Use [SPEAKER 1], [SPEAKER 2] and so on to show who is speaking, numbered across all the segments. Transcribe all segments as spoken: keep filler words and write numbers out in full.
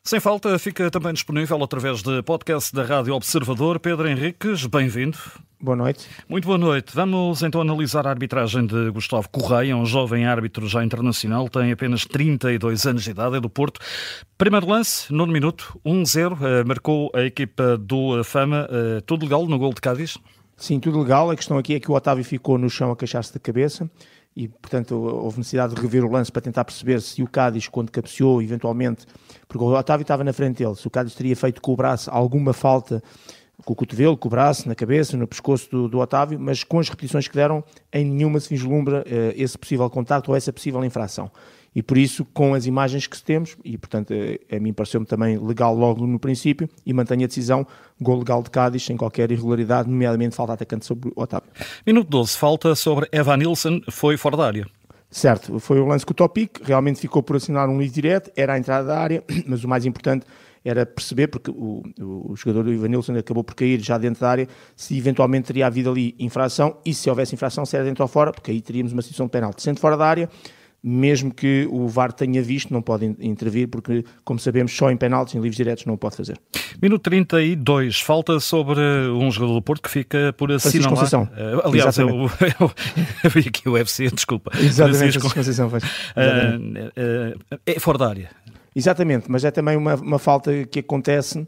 [SPEAKER 1] Sem falta, fica também disponível através de podcast da Rádio Observador. Pedro Henriques, bem-vindo.
[SPEAKER 2] Boa noite.
[SPEAKER 1] Muito boa noite. Vamos então analisar a arbitragem de Gustavo Correia, um jovem árbitro já internacional, tem apenas trinta e dois anos de idade, é do Porto. Primeiro lance, nono minuto, um zero, marcou a equipa do Fama. Tudo legal no gol de Cádiz?
[SPEAKER 2] Sim, tudo legal. A questão aqui é que o Otávio ficou no chão a queixar-se da cabeça e, portanto, houve necessidade de rever o lance para tentar perceber se o Cádiz, quando cabeceou, eventualmente, porque o Otávio estava na frente dele, se o Cádiz teria feito com o braço alguma falta, com o cotovelo, com o braço, na cabeça, no pescoço do, do Otávio, mas com as repetições que deram, em nenhuma se vislumbra uh, esse possível contacto ou essa possível infração. E por isso, com as imagens que temos, e portanto a, a mim pareceu-me também legal logo no princípio, e mantenho a decisão, gol legal de Cádiz, sem qualquer irregularidade, nomeadamente falta atacante sobre o Otávio.
[SPEAKER 1] Minuto doze, falta sobre Evanilson, foi fora da área.
[SPEAKER 2] Certo, foi o lance com o Topic, realmente ficou por assinar um livre direto, era a entrada da área, mas o mais importante era perceber, porque o, o, o jogador do Evanilson acabou por cair já dentro da área, se eventualmente teria havido ali infração, e se houvesse infração, se era dentro ou fora, porque aí teríamos uma situação de penalti. Sendo fora da área, mesmo que o V A R tenha visto, não pode intervir, porque, como sabemos, só em penaltis, em livros diretos, não o pode fazer.
[SPEAKER 1] Minuto trinta e dois, falta sobre um jogador do Porto que fica por assinalar.
[SPEAKER 2] Conceição.
[SPEAKER 1] Uh, aliás, eu, eu, eu, eu vi aqui o U F C, desculpa.
[SPEAKER 2] Exatamente, Francisco Conceição faz.
[SPEAKER 1] Uh, uh, é fora da área.
[SPEAKER 2] Exatamente, mas é também uma, uma falta que acontece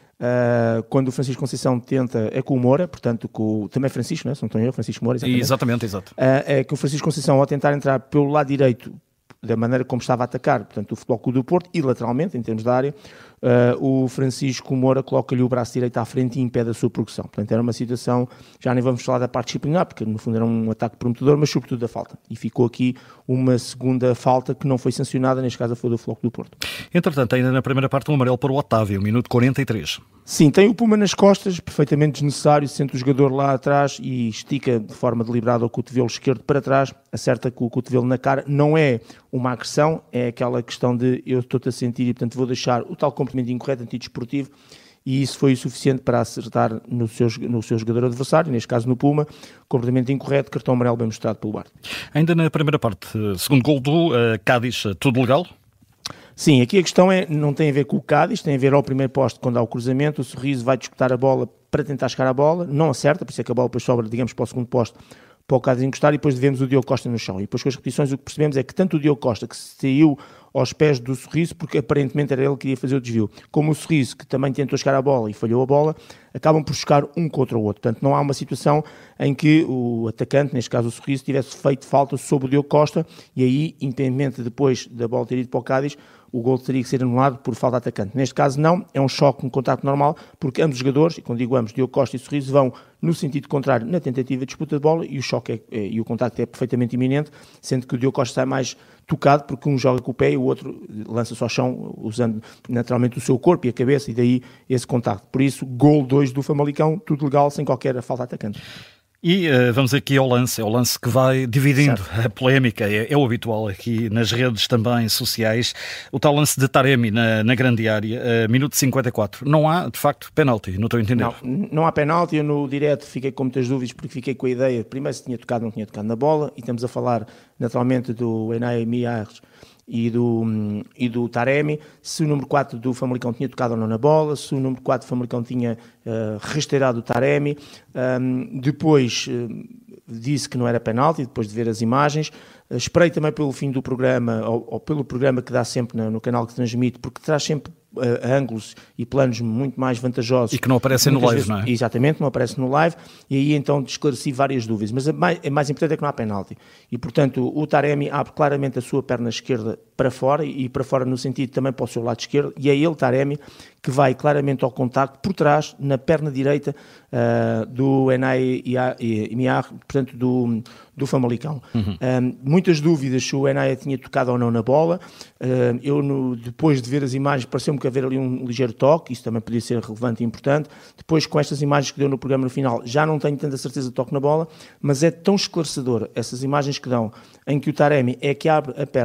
[SPEAKER 2] uh, quando o Francisco Conceição tenta, é com o Moura, portanto, com, também Francisco, não é? Se não estou eu, Francisco Moura, exatamente.
[SPEAKER 1] Exatamente, exato.
[SPEAKER 2] Uh, é que o Francisco Conceição, ao tentar entrar pelo lado direito, da maneira como estava a atacar, portanto, o Futebol Clube do Porto, e lateralmente, em termos da área, uh, o Francisco Moura coloca-lhe o braço direito à frente e impede a sua progressão. Portanto, era uma situação, já nem vamos falar da parte disciplinar, porque no fundo era um ataque prometedor, mas sobretudo da falta. E ficou aqui uma segunda falta que não foi sancionada, neste caso foi do Futebol Clube do Porto.
[SPEAKER 1] Entretanto, ainda na primeira parte, um amarelo para o Otávio, minuto quarenta e três.
[SPEAKER 2] Sim, tem o Puma nas costas, perfeitamente desnecessário, sente o jogador lá atrás e estica de forma deliberada o cotovelo esquerdo para trás, acerta com o cotovelo na cara. Não é uma agressão, é aquela questão de eu estou-te a sentir e, portanto, vou deixar o tal comprimento incorreto antidesportivo, e isso foi o suficiente para acertar no seu, no seu jogador adversário, neste caso no Puma, completamente incorreto, cartão amarelo bem mostrado pelo V A R.
[SPEAKER 1] Ainda na primeira parte, segundo gol do uh, Cádiz, tudo legal?
[SPEAKER 2] Sim, aqui a questão é, não tem a ver com o Cádiz, tem a ver ao primeiro posto, quando há o cruzamento, o Sorriso vai disputar a bola para tentar chegar à bola, não acerta, por isso é que a bola depois sobra, digamos, para o segundo posto, para o Cádiz encostar, e depois devemos o Diogo Costa no chão. E depois com as repetições o que percebemos é que tanto o Diogo Costa, que saiu aos pés do Sorriso, porque aparentemente era ele que iria fazer o desvio, como o Sorriso, que também tentou chegar à bola e falhou a bola, acabam por chocar um contra o outro. Portanto, não há uma situação em que o atacante, neste caso o Sorriso, tivesse feito falta sobre o Diogo Costa, e aí, independentemente depois da bola ter ido para o Cádiz, o gol teria que ser anulado por falta de atacante. Neste caso não, é um choque, um contacto normal, porque ambos os jogadores, e quando digo ambos, Diogo Costa e Sorriso, vão no sentido contrário na tentativa de disputa de bola, e o choque é, é, e o contacto é perfeitamente iminente, sendo que o Diogo Costa sai mais tocado, porque um joga com o pé e o outro lança-se ao chão, usando naturalmente o seu corpo e a cabeça, e daí esse contacto. Por isso, gol dois do Famalicão, tudo legal, sem qualquer falta de atacante.
[SPEAKER 1] E uh, vamos aqui ao lance, é o lance que vai dividindo
[SPEAKER 2] certo.
[SPEAKER 1] A polémica, é, é o habitual aqui nas redes também sociais, o tal lance de Taremi na, na grande área, uh, minuto cinquenta e quatro. Não há, de facto, penalti, não estou a entender.
[SPEAKER 2] Não, não há penalti, eu no direto fiquei com muitas dúvidas, porque fiquei com a ideia, primeiro se tinha tocado ou não tinha tocado na bola, e estamos a falar naturalmente do Enai Miares e do, e do Taremi, se o número quatro do Famalicão tinha tocado ou não na bola, se o número quatro do Famalicão tinha uh, rasteirado o Taremi. Um, depois uh, disse que não era penalti, depois de ver as imagens. Uh, esperei também pelo fim do programa, ou, ou pelo programa que dá sempre no, no canal que transmite, porque traz sempre uh, ângulos e planos muito mais vantajosos.
[SPEAKER 1] E que não aparecem no live,
[SPEAKER 2] vezes,
[SPEAKER 1] não é?
[SPEAKER 2] Exatamente, não aparece no live, e aí então esclareci várias dúvidas, mas a mais, a mais importante é que não há penalti, e portanto o Taremi abre claramente a sua perna esquerda para fora, e para fora no sentido também para o seu lado esquerdo, e é ele, Taremi, que vai claramente ao contacto por trás, na perna direita uh, do Enai Miar, portanto do, do Famalicão. Uhum. Um, muitas dúvidas se o Enai tinha tocado ou não na bola. Uh, eu, no, depois de ver as imagens, pareceu-me que haver ali um ligeiro toque, isso também podia ser relevante e importante. Depois, com estas imagens que deu no programa no final, já não tenho tanta certeza de toque na bola, mas é tão esclarecedor essas imagens que dão, em que o Taremi é que abre a perna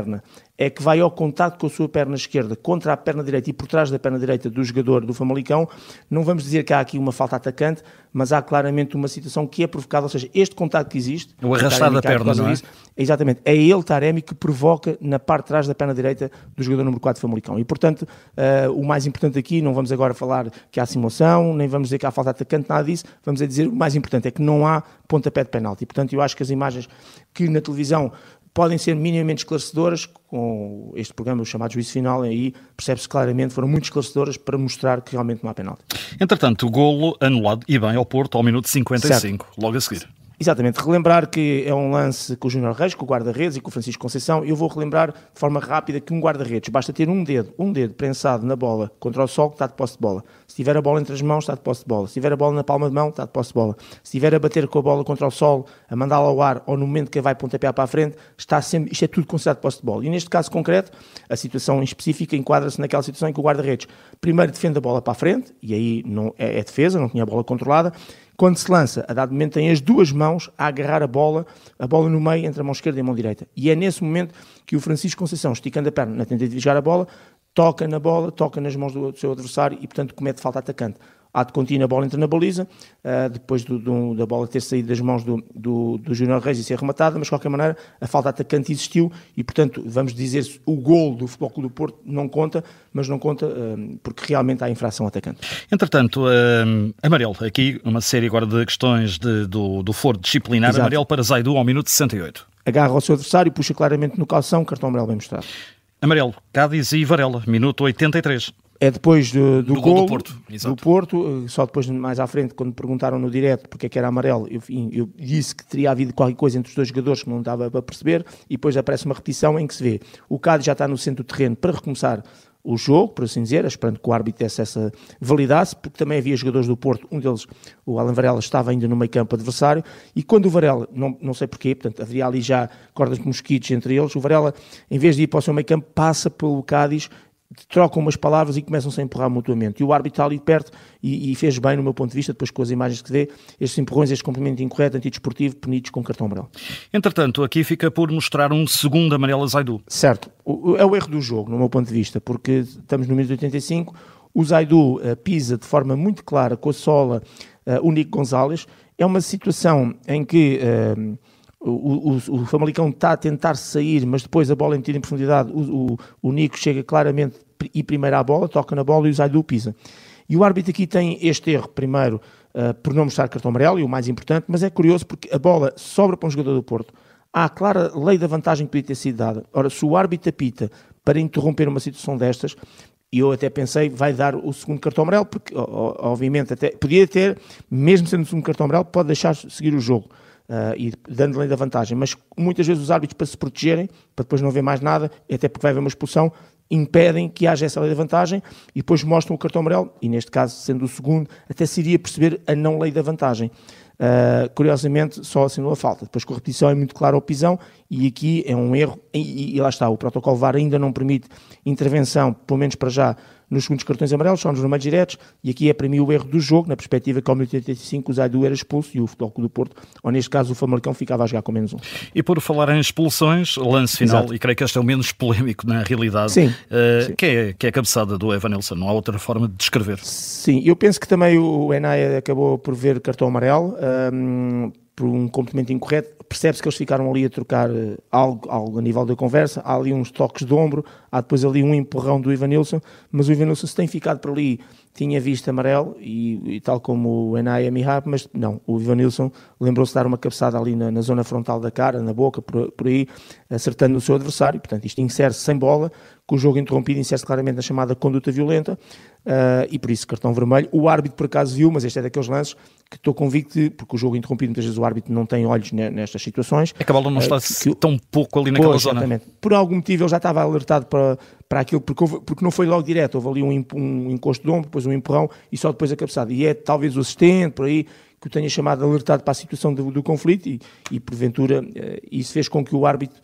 [SPEAKER 2] é que vai ao contacto com a sua perna esquerda contra a perna direita e por trás da perna direita do jogador do Famalicão, não vamos dizer que há aqui uma falta atacante, mas há claramente uma situação que é provocada, ou seja, este contacto que existe...
[SPEAKER 1] O arrastar da perna, não é?
[SPEAKER 2] Disso, exatamente, é ele, Taremi, que provoca na parte de trás da perna direita do jogador número quatro do Famalicão. E, portanto, uh, o mais importante aqui, não vamos agora falar que há simulação, nem vamos dizer que há falta atacante, nada disso, vamos dizer o mais importante é que não há pontapé de penalti. E, portanto, eu acho que as imagens que na televisão podem ser minimamente esclarecedoras, com este programa, o chamado juízo final, aí percebe-se claramente, foram muito esclarecedoras para mostrar que realmente não há penalti.
[SPEAKER 1] Entretanto, o golo anulado e bem ao Porto ao minuto cinquenta e cinco, certo. Logo a seguir.
[SPEAKER 2] Exatamente, relembrar que é um lance com o Júnior Reis, com o guarda-redes e com o Francisco Conceição. Eu vou relembrar de forma rápida que um guarda-redes basta ter um dedo, um dedo prensado na bola contra o sol, que está de posse de bola. Se tiver a bola entre as mãos, está de posse de bola. Se tiver a bola na palma de mão, está de posse de bola. Se tiver a bater com a bola contra o sol, a mandá-la ao ar ou no momento que vai pontapear para a frente, está sempre, isto é tudo considerado posse de bola. E neste caso concreto, a situação em específica enquadra-se naquela situação em que o guarda-redes primeiro defende a bola para a frente, e aí não é, é defesa, não tinha a bola controlada. Quando se lança, a dado momento tem as duas mãos a agarrar a bola, a bola no meio entre a mão esquerda e a mão direita. E é nesse momento que o Francisco Conceição, esticando a perna na tentativa de jogar a bola, toca na bola, toca nas mãos do seu adversário e, portanto, comete falta atacante. Ato contínuo, a bola entra na baliza, uh, depois do, do, da bola ter saído das mãos do, do, do Júnior Reis e ser rematada, mas de qualquer maneira a falta atacante existiu e, portanto, vamos dizer o gol do Futebol Clube do Porto não conta, mas não conta uh, porque realmente há infração atacante.
[SPEAKER 1] Entretanto, uh, amarelo, aqui uma série agora de questões de, do, do foro disciplinar. Exato. Amarelo para Zaidu ao minuto sessenta e oito.
[SPEAKER 2] Agarra o seu adversário, puxa claramente no calção, cartão amarelo bem mostrado.
[SPEAKER 1] Amarelo, Cádiz e Varela, minuto oitenta e três.
[SPEAKER 2] É depois do, do,
[SPEAKER 1] do
[SPEAKER 2] gol
[SPEAKER 1] do Porto,
[SPEAKER 2] do Porto, só depois mais à frente, quando me perguntaram no direto porque é que era amarelo, eu, eu disse que teria havido qualquer coisa entre os dois jogadores que não dava para perceber, e depois aparece uma repetição em que se vê o Cádiz já está no centro do terreno para recomeçar o jogo, por assim dizer, esperando que o árbitro desse essa validasse, porque também havia jogadores do Porto, um deles, o Alan Varela, estava ainda no meio campo adversário, e quando o Varela, não, não sei porquê, portanto haveria ali já cordas de mosquitos entre eles, o Varela, em vez de ir para o seu meio campo, passa pelo Cádiz, trocam umas palavras e começam-se a empurrar mutuamente. E o árbitro está ali perto e, e fez bem, no meu ponto de vista, depois com as imagens que se vê, estes empurrões, este cumprimento incorreto, antidesportivo, punidos com cartão amarelo.
[SPEAKER 1] Entretanto, aqui fica por mostrar um segundo amarelo a Zaidu.
[SPEAKER 2] Certo. O, é o erro do jogo, no meu ponto de vista, porque estamos no minuto oitenta e cinco, o Zaidu uh, pisa de forma muito clara com a sola uh, o Nico Gonzalez. É uma situação em que... Uh, O, o, o Famalicão está a tentar sair, mas depois a bola é metida em profundidade, o, o, o Nico chega claramente e primeiro à bola, toca na bola e o Zaidu pisa. E o árbitro aqui tem este erro, primeiro, uh, por não mostrar cartão amarelo, e o mais importante, mas é curioso porque a bola sobra para um jogador do Porto. Há a clara lei da vantagem que podia ter sido dada. Ora, se o árbitro apita para interromper uma situação destas, e eu até pensei, vai dar o segundo cartão amarelo, porque, obviamente, até podia ter, mesmo sendo o segundo cartão amarelo, pode deixar seguir o jogo. Uh, e dando-lhe da vantagem, mas muitas vezes os árbitros, para se protegerem, para depois não haver mais nada, até porque vai haver uma expulsão, impedem que haja essa lei da vantagem e depois mostram o cartão amarelo, e neste caso, sendo o segundo, até se iria perceber a não lei da vantagem. Uh, curiosamente, só assinou a falta. Depois com a repetição é muito claro a pisão, e aqui é um erro, e, e lá está, o protocolo V A R ainda não permite intervenção, pelo menos para já, nos segundos cartões amarelos, só nos vermelhos diretos, e aqui é para mim o erro do jogo, na perspectiva que ao minuto oitenta e cinco o Zaidu era expulso e o Futebol Clube do Porto, ou neste caso o Famalicão, ficava a jogar com menos um.
[SPEAKER 1] E por falar em expulsões, lance final, Exato. E creio que este é o menos polémico na realidade,
[SPEAKER 2] sim,
[SPEAKER 1] uh,
[SPEAKER 2] sim.
[SPEAKER 1] Que, é, que é a cabeçada do Evanilson, não há outra forma de descrever.
[SPEAKER 2] Sim, eu penso que também o Enaia acabou por ver cartão amarelo, um, por um comportamento incorreto. Percebe-se que eles ficaram ali a trocar algo, algo a nível da conversa, há ali uns toques de ombro, há depois ali um empurrão do Evanilson, mas o Evanilson, se tem ficado por ali, tinha visto amarelo, e, e tal como o Enaia Mihab, mas não, o Evanilson lembrou-se de dar uma cabeçada ali na, na zona frontal da cara, na boca, por, por aí, acertando o seu adversário. Portanto, isto insere-se sem bola, com o jogo interrompido, insere-se claramente na chamada conduta violenta, uh, e por isso cartão vermelho. O árbitro por acaso viu, mas este é daqueles lances que estou convicto de, porque o jogo interrompido, muitas vezes o árbitro não tem olhos nestas situações.
[SPEAKER 1] É que a bola não está uh, que, tão pouco ali naquela
[SPEAKER 2] pois,
[SPEAKER 1] zona.
[SPEAKER 2] Exatamente. Por algum motivo ele já estava alertado para, para aquilo, porque, houve, porque não foi logo direto, houve ali um, um encosto de ombro, depois um empurrão e só depois a cabeçada. E é talvez o assistente, por aí, que o tenha chamado alertado para a situação do, do conflito, e, e porventura uh, isso fez com que o árbitro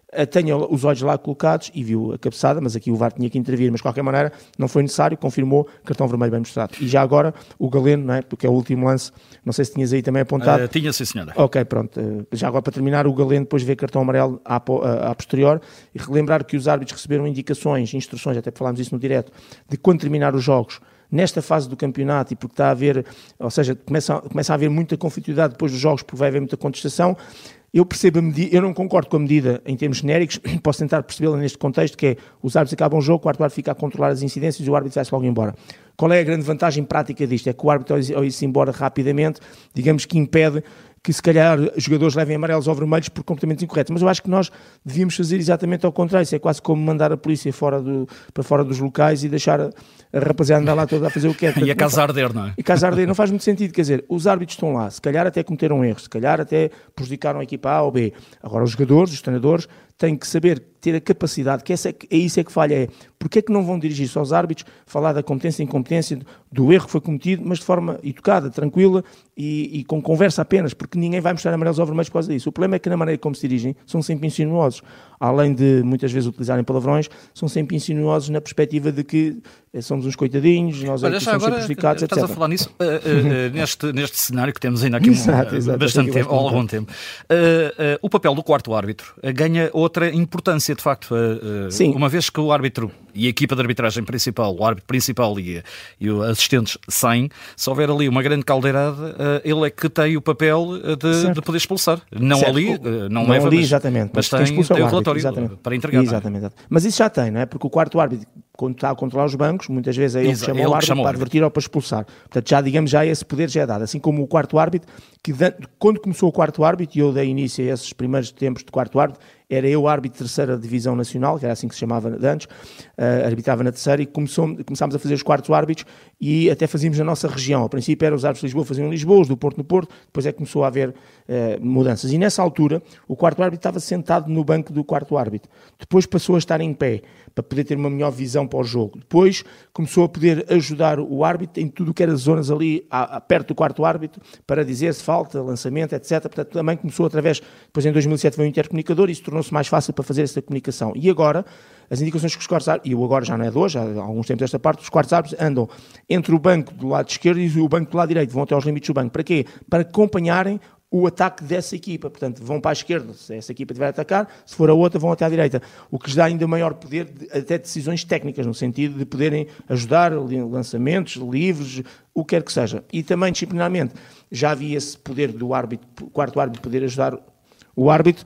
[SPEAKER 2] tenha os olhos lá colocados e viu a cabeçada, mas aqui o V A R tinha que intervir, mas de qualquer maneira não foi necessário, confirmou, cartão vermelho bem mostrado. E já agora o Galeno, não é? Porque é o último lance, não sei se tinhas aí também apontado.
[SPEAKER 1] Uh, tinha, sim senhora.
[SPEAKER 2] Ok, pronto. Uh, já agora para terminar, o Galeno depois vê cartão amarelo à, à, à posterior e relembrar que os árbitros receberam indicações, instruções, até falámos isso no direto, de quando terminar os jogos, nesta fase do campeonato, e porque está a haver, ou seja, começa, começa a haver muita conflitualidade depois dos jogos, porque vai haver muita contestação. Eu percebo a medida, eu não concordo com a medida em termos genéricos, posso tentar percebê-la neste contexto, que é os árbitros acabam o jogo, o quarto árbitro fica a controlar as incidências e o árbitro vai-se logo embora. Qual é a grande vantagem prática disto? É que o árbitro, ao ir-se embora rapidamente, digamos que impede que se calhar os jogadores levem amarelos ou vermelhos por comportamentos incorretos, mas eu acho que nós devíamos fazer exatamente ao contrário. Isso é quase como mandar a polícia fora do, para fora dos locais e deixar a, a rapaziada andar lá toda a fazer o que é.
[SPEAKER 1] E a casa arder, não é?
[SPEAKER 2] E a casa arder não faz muito sentido, quer dizer, os árbitros estão lá, se calhar até cometeram erros, se calhar até prejudicaram a equipa A ou B. Agora os jogadores, os treinadores, têm que saber ter a capacidade, que essa é, é isso é que falha, é porque é que não vão dirigir-se aos árbitros, falar da competência e incompetência, do erro que foi cometido, mas de forma educada, tranquila e, e com conversa apenas, porque ninguém vai mostrar amarelos ou vermelhos por causa disso. O problema é que na maneira como se dirigem, são sempre insinuosos. Além de muitas vezes utilizarem palavrões, são sempre insinuosos na perspectiva de que somos uns coitadinhos, nós é que somos sempre prejudicados,
[SPEAKER 1] etcétera. Estás a falar nisso, uh, uh, uh, neste, neste cenário que temos ainda aqui
[SPEAKER 2] exato,
[SPEAKER 1] um,
[SPEAKER 2] exato,
[SPEAKER 1] bastante tempo, ou algum tempo. Uh, uh, o papel do quarto árbitro uh, ganha outra importância, de facto. Uh, uh,
[SPEAKER 2] Sim.
[SPEAKER 1] Uma vez que o árbitro e a equipa de arbitragem principal, o árbitro principal e, e os assistentes saem, se houver ali uma grande caldeirada, uh, ele é que tem o papel de, de poder expulsar. Não
[SPEAKER 2] certo.
[SPEAKER 1] ali, uh, não,
[SPEAKER 2] não
[SPEAKER 1] leva,
[SPEAKER 2] ali,
[SPEAKER 1] mas,
[SPEAKER 2] exatamente,
[SPEAKER 1] mas,
[SPEAKER 2] mas
[SPEAKER 1] tem, tem o relatório
[SPEAKER 2] exatamente.
[SPEAKER 1] Para entregar.
[SPEAKER 2] Exatamente. Mas isso já tem, não é? Porque o quarto árbitro, quando está a controlar os bancos, muitas vezes é ele que chama o árbitro para advertir ou para expulsar. Portanto, já digamos, já esse poder já é dado. Assim como o quarto árbitro, que quando começou o quarto árbitro, e eu dei início a esses primeiros tempos de quarto árbitro, era eu árbitro de terceira divisão nacional, que era assim que se chamava antes, uh, arbitrava na terceira e começou, começámos a fazer os quartos árbitros e até fazíamos na nossa região. Ao princípio eram os árbitros de Lisboa, faziam em Lisboa, os do Porto no Porto, depois é que começou a haver uh, mudanças. E nessa altura, o quarto árbitro estava sentado no banco do quarto árbitro. Depois passou a estar em pé, para poder ter uma melhor visão para o jogo. Depois começou a poder ajudar o árbitro em tudo o que era zonas ali a, a, perto do quarto árbitro, para dizer se falta, lançamento, etcétera. Portanto, também começou através, depois em dois mil e sete veio o intercomunicador e isso tornou-se mais fácil para fazer essa comunicação. E agora, as indicações que os quartos árbitros, e o agora já não é de hoje, há alguns tempos desta parte, os quartos árbitros andam entre o banco do lado esquerdo e o banco do lado direito, vão até aos limites do banco. Para quê? Para acompanharem o ataque dessa equipa, portanto vão para a esquerda se essa equipa tiver a atacar, se for a outra vão até à direita, o que lhes dá ainda maior poder de, até decisões técnicas, no sentido de poderem ajudar lançamentos, livres, o que quer que seja. E também disciplinarmente já havia esse poder do árbitro, quarto árbitro poder ajudar o árbitro,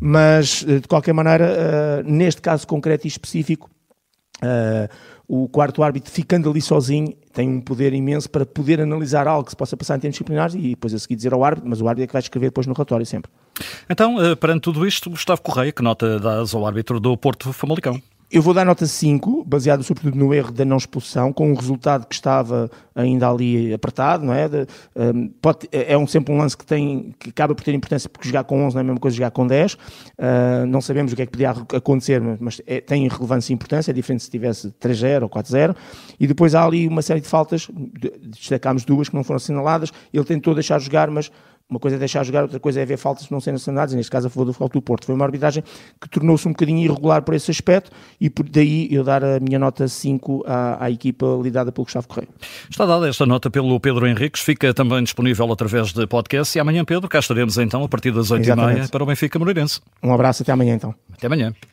[SPEAKER 2] mas de qualquer maneira, uh, neste caso concreto e específico, uh, o quarto árbitro, ficando ali sozinho, tem um poder imenso para poder analisar algo que se possa passar em termos disciplinares e depois a seguir dizer ao árbitro, mas o árbitro é que vai escrever depois no relatório sempre.
[SPEAKER 1] Então, perante tudo isto, Gustavo Correia, que nota dás ao árbitro do Porto Famalicão?
[SPEAKER 2] Eu vou dar nota cinco, baseado sobretudo no erro da não expulsão, com um resultado que estava ainda ali apertado, não é? De, um, pode, é um, sempre um lance que, tem, que acaba por ter importância, porque jogar com onze não é a mesma coisa que jogar com dez. Uh, não sabemos o que é que podia acontecer, mas é, tem relevância e importância, é diferente se tivesse três zero ou quatro zero. E depois há ali uma série de faltas, destacámos duas que não foram assinaladas, ele tentou deixar jogar, mas uma coisa é deixar jogar, outra coisa é ver faltas que não serem assinaladas, e neste caso a favor do Futebol Clube do Porto. Foi uma arbitragem que tornou-se um bocadinho irregular por esse aspecto e por daí eu dar a minha nota cinco à, à equipa liderada pelo Gustavo Correia.
[SPEAKER 1] Está dada esta nota pelo Pedro Henriques, fica também disponível através de podcast e amanhã, Pedro, cá estaremos então a partir das oito e meia para o Benfica Moreirense.
[SPEAKER 2] Um abraço, até amanhã então.
[SPEAKER 1] Até amanhã.